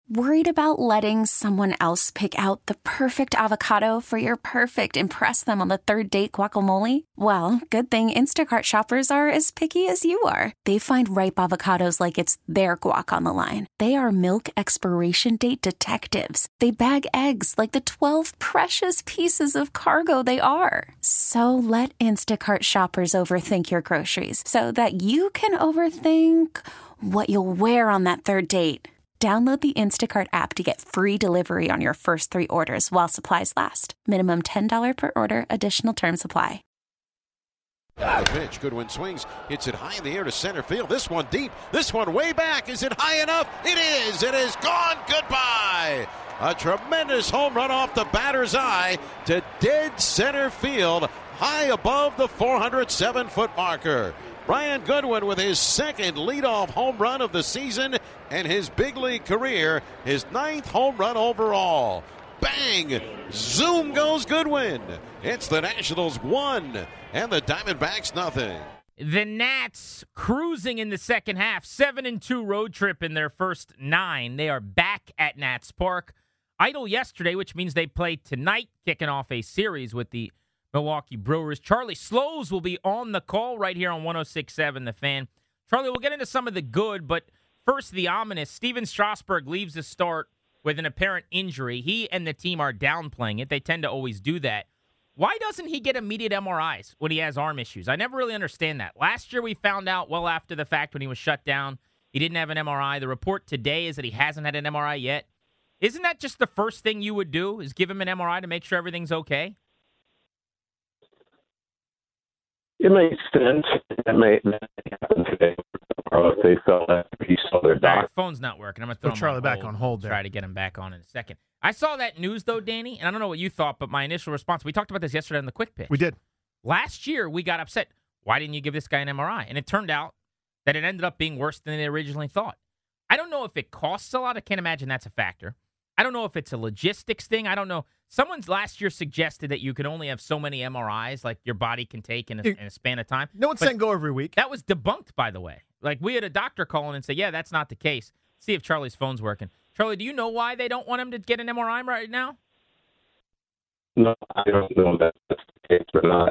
Worried about letting someone else pick out the perfect avocado for your perfect impress them on the third date guacamole? Well, good thing Instacart shoppers are as picky as you are. They find ripe avocados like it's their guac on the line. They are milk expiration date detectives. They bag eggs like the 12 precious pieces of cargo they are. So let Instacart shoppers overthink your groceries so that you can overthink what you'll wear on that third date. Download the Instacart app to get free delivery on your first 3 orders while supplies last. Minimum $10 per order. Additional terms apply. The pitch. Goodwin swings. Hits it high in the air to center field. This one deep. This one way back. Is it high enough? It is. It is gone. Goodbye. A tremendous home run off the batter's eye to dead center field, high above the 407-foot marker. Brian Goodwin with his second leadoff home run of the season and his big league career, his 9th home run overall. Bang! Zoom goes Goodwin. It's the Nationals 1 and the Diamondbacks nothing. The Nats cruising in the second half, 7-2 road trip in their first 9. They are back at Nats Park. Idle yesterday, which means they play tonight, kicking off a series with the Milwaukee Brewers. Charlie Slows will be on the call right here on 106.7 The Fan. Charlie, we'll get into some of the good, but first the ominous. Steven Strasburg leaves the start with an apparent injury. He and the team are downplaying it. They tend to always do that. Why doesn't he get immediate MRIs when he has arm issues? I never really understand that. Last year we found out well after the fact when he was shut down. He didn't have an MRI. The report today is that he hasn't had an MRI yet. Isn't that just the first thing you would do, is give him an MRI to make sure everything's okay? It makes sense. That may happen today. If they felt that he saw their doctor. Right, phone's not working. I'm going to throw Put Charlie back on hold there. Try to get him back on in a second. I saw that news, though, Danny, and I don't know what you thought, but my initial response, we talked about this yesterday on the Quick Pitch. We did. Last year, we got upset. Why didn't you give this guy an MRI? And it turned out that it ended up being worse than they originally thought. I don't know if it costs a lot. I can't imagine that's a factor. I don't know if it's a logistics thing. I don't know. Someone's last year suggested that you can only have so many MRIs, like your body can take in a span of time. No one's saying go every week. That was debunked, by the way. Like, we had a doctor call in and say, yeah, that's not the case. See if Charlie's phone's working. Charlie, do you know why they don't want him to get an MRI right now? No, I don't know if that's the case or not.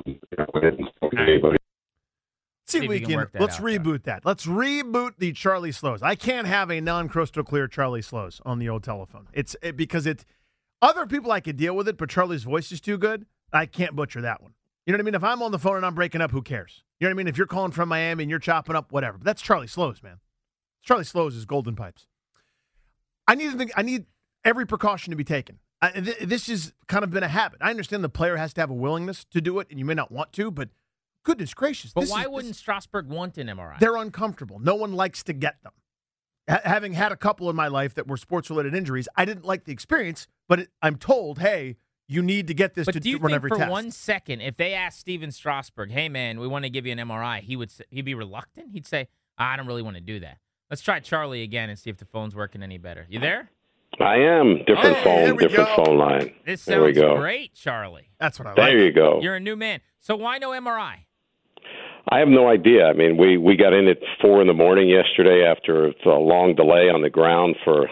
See if we can. Let's reboot that. Let's reboot the Charlie Slows. I can't have a non-crystal clear Charlie Slows on the old telephone. Because other people I could deal with it, but Charlie's voice is too good. I can't butcher that one. You know what I mean? If I'm on the phone and I'm breaking up, who cares? You know what I mean? If you're calling from Miami and you're chopping up, whatever. But that's Charlie Slows, man. Charlie Slows is golden pipes. I need every precaution to be taken. This has kind of been a habit. I understand the player has to have a willingness to do it, and you may not want to, but goodness gracious. But why wouldn't Strasburg want an MRI? They're uncomfortable. No one likes to get them. Having had a couple in my life that were sports-related injuries, I didn't like the experience, but I'm told, hey, you need to get this to run every test. But do you think for 1 second, if they asked Steven Strasburg, hey, man, we want to give you an MRI, he'd be reluctant? He'd say, I don't really want to do that. Let's try Charlie again and see if the phone's working any better. You there? I am. Different phone line. This sounds great, Charlie. That's what I like. There you go. You're a new man. So why no MRI? I have no idea. I mean, we got in at 4 a.m. yesterday after a long delay on the ground for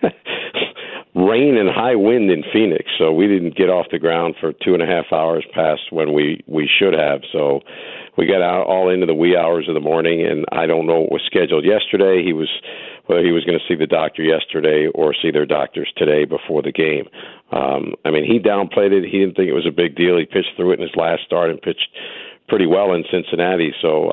rain and high wind in Phoenix. So we didn't get off the ground for 2.5 hours past when we should have. So we got out all into the wee hours of the morning, and I don't know what was scheduled yesterday. Whether he was going to see the doctor yesterday or see their doctors today before the game. I mean, he downplayed it. He didn't think it was a big deal. He pitched through it in his last start and pitched pretty well in Cincinnati. So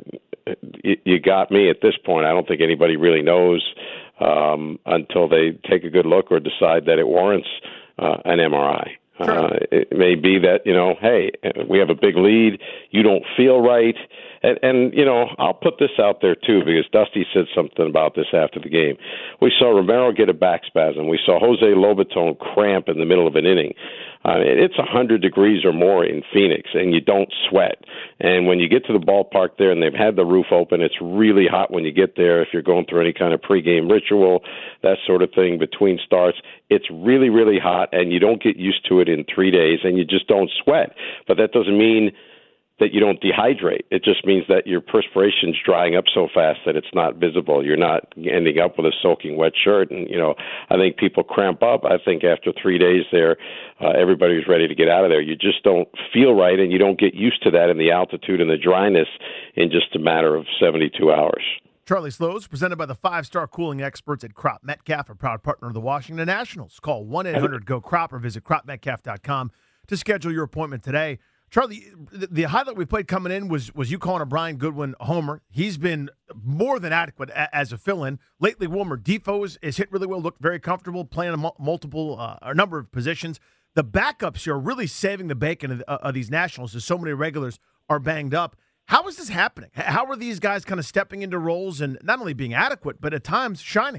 you got me at this point. I don't think anybody really knows until they take a good look or decide that it warrants an MRI. Sure. It may be that, hey, we have a big lead. You don't feel right. And I'll put this out there, too, because Dusty said something about this after the game. We saw Romero get a back spasm. We saw Jose Lobaton cramp in the middle of an inning. It's 100 degrees or more in Phoenix, and you don't sweat. And when you get to the ballpark there and they've had the roof open, it's really hot when you get there. If you're going through any kind of pregame ritual, that sort of thing between starts, it's really, really hot, and you don't get used to it in 3 days, and you just don't sweat. But that doesn't mean that you don't dehydrate. It just means that your perspiration's drying up so fast that it's not visible. You're not ending up with a soaking wet shirt. And, I think people cramp up. I think after 3 days there, everybody's ready to get out of there. You just don't feel right, and you don't get used to that in the altitude and the dryness in just a matter of 72 hours. Charlie Slows, presented by the 5-star cooling experts at Crop Metcalf, a proud partner of the Washington Nationals. Call 1-800-GO-CROP or visit cropmetcalf.com to schedule your appointment today. Charlie, the highlight we played coming in was you calling a Brian Goodwin a homer. He's been more than adequate as a fill-in. Lately, Wilmer Defoe has hit really well, looked very comfortable, playing a number of positions. The backups here are really saving the bacon of these Nationals as so many regulars are banged up. How is this happening? How are these guys kind of stepping into roles and not only being adequate, but at times shining?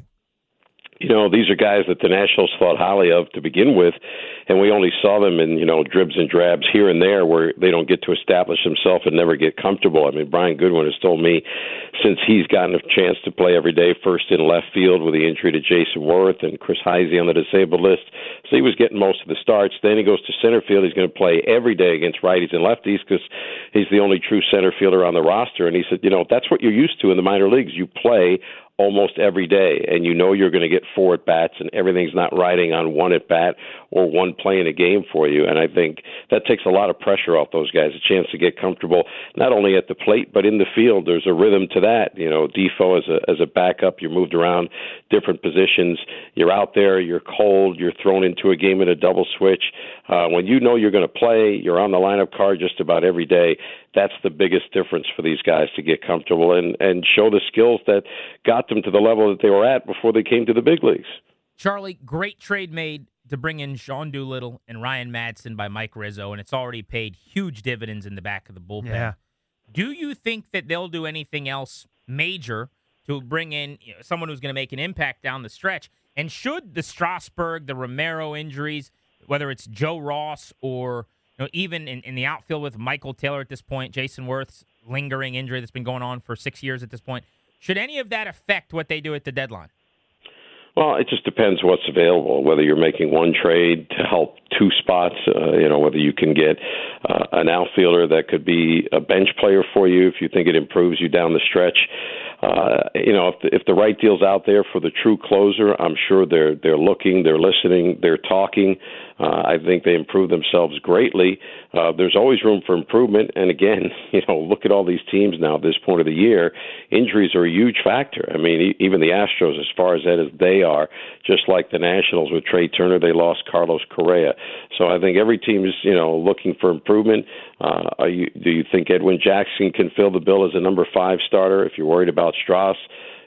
These are guys that the Nationals thought highly of to begin with, and we only saw them in, dribs and drabs here and there where they don't get to establish themselves and never get comfortable. I mean, Brian Goodwin has told me since he's gotten a chance to play every day, first in left field with the injury to Jason Worth and Chris Heisey on the disabled list, so he was getting most of the starts. Then he goes to center field. He's going to play every day against righties and lefties because he's the only true center fielder on the roster. And he said, that's what you're used to in the minor leagues. You play almost every day, and you're going to get 4 at-bats, and everything's not riding on 1 at-bat or 1 play in a game for you. And I think that takes a lot of pressure off those guys, a chance to get comfortable, not only at the plate, but in the field. There's a rhythm to that. Defoe as a backup, you're moved around different positions. You're out there, you're cold, you're thrown into a game in a double switch. When you're going to play, you're on the lineup card just about every day. That's the biggest difference for these guys to get comfortable and show the skills that got them to the level that they were at before they came to the big leagues. Charlie, great trade made to bring in Sean Doolittle and Ryan Madson by Mike Rizzo, and it's already paid huge dividends in the back of the bullpen. Yeah. Do you think that they'll do anything else major to bring in someone who's going to make an impact down the stretch? And should the Strasburg, the Romero injuries, whether it's Joe Ross or even in the outfield with Michael Taylor at this point, Jason Worth's lingering injury that's been going on for 6 years at this point, should any of that affect what they do at the deadline? Well, it just depends what's available, whether you're making one trade to help 2 spots, whether you can get an outfielder that could be a bench player for you if you think it improves you down the stretch. If the right deal's out there for the true closer, I'm sure they're looking, they're listening, they're talking. I think they improve themselves greatly. There's always room for improvement. And again, look at all these teams now at this point of the year. Injuries are a huge factor. I mean, even the Astros, as far as that as they are, just like the Nationals with Trey Turner, they lost Carlos Correa. So I think every team is, looking for improvement. Do you think Edwin Jackson can fill the bill as a number 5 starter? If you're worried about Strauss,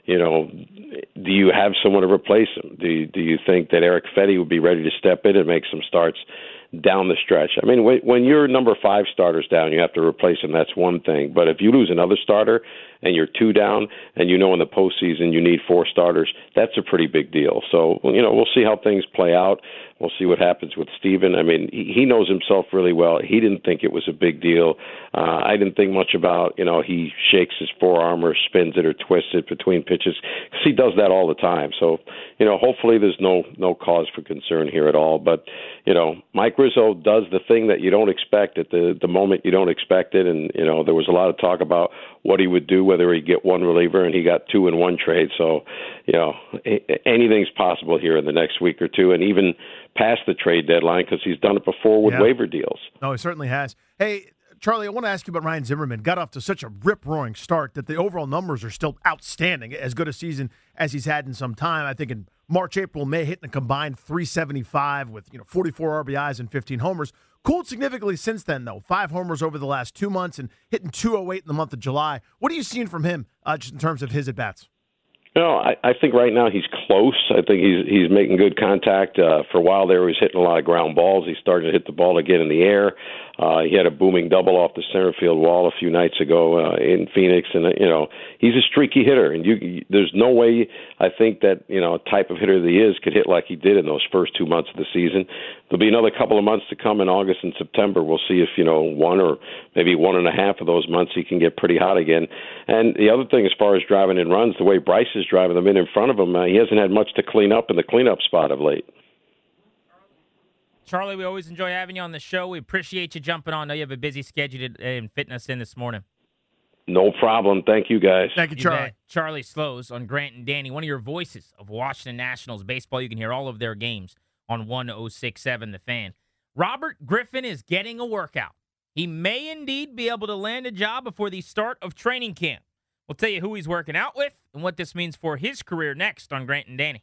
do you have someone to replace him? Do you think that Eric Fetty would be ready to step in and make some starts down the stretch? I mean, when your number 5 starter's down, you have to replace him. That's one thing. But if you lose another starter and you're 2 down and in the postseason you need 4 starters, that's a pretty big deal. So, we'll see how things play out. We'll see what happens with Steven. I mean, he knows himself really well. He didn't think it was a big deal. I didn't think much about, he shakes his forearm or spins it or twists it between pitches, because he does that all the time. So, hopefully there's no cause for concern here at all. But, Mike Rizzo does the thing that you don't expect at the moment you don't expect it. And, there was a lot of talk about what he would do, whether he'd get 1 reliever, and he got 2 in 1 trade. So, anything's possible here in the next week or 2, and even past the trade deadline, because he's done it before with waiver deals. No, he certainly has. Hey, Charlie, I want to ask you about Ryan Zimmerman. Got off to such a rip-roaring start that the overall numbers are still outstanding. As good a season as he's had in some time. I think in March, April, May, hitting a combined 375 with 44 RBIs and 15 homers. Cooled significantly since then, though. 5 homers over the last 2 months and hitting 208 in the month of July. What are you seeing from him just in terms of his at-bats? I think right now he's close. I think he's making good contact. For a while there, he was hitting a lot of ground balls. He started to hit the ball again in the air. He had a booming double off the center field wall a few nights ago in Phoenix, and he's a streaky hitter. And there's no way I think that type of hitter that he is could hit like he did in those first 2 months of the season. There'll be another couple of months to come in August and September. We'll see if 1 or maybe 1.5 of those months he can get pretty hot again. And the other thing, as far as driving in runs, the way Bryce is driving them in front of him, he hasn't had much to clean up in the cleanup spot of late. Charlie, we always enjoy having you on the show. We appreciate you jumping on. I know you have a busy schedule and fitting us in this morning. No problem. Thank you, guys. Thank you, Charlie. Charlie Slows on Grant and Danny, one of your voices of Washington Nationals baseball. You can hear all of their games on 106.7 The Fan. Robert Griffin is getting a workout. He may indeed be able to land a job before the start of training camp. We'll tell you who he's working out with and what this means for his career next on Grant and Danny.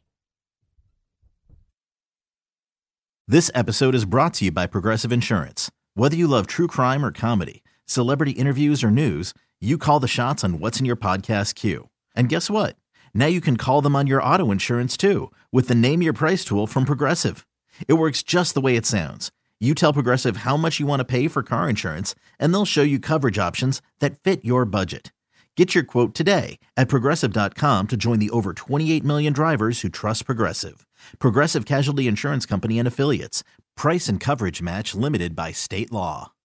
This episode is brought to you by Progressive Insurance. Whether you love true crime or comedy, celebrity interviews or news, you call the shots on what's in your podcast queue. And guess what? Now you can call them on your auto insurance too with the Name Your Price tool from Progressive. It works just the way it sounds. You tell Progressive how much you want to pay for car insurance, and they'll show you coverage options that fit your budget. Get your quote today at Progressive.com to join the over 28 million drivers who trust Progressive. Progressive Casualty Insurance Company and Affiliates. Price and coverage match limited by state law.